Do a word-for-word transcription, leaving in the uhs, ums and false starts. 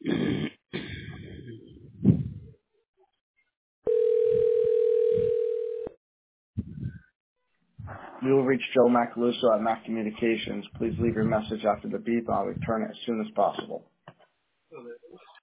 You will reach Joe Macaluso at Mac Communications. Please leave your message after the beep. I'll return it as soon as possible.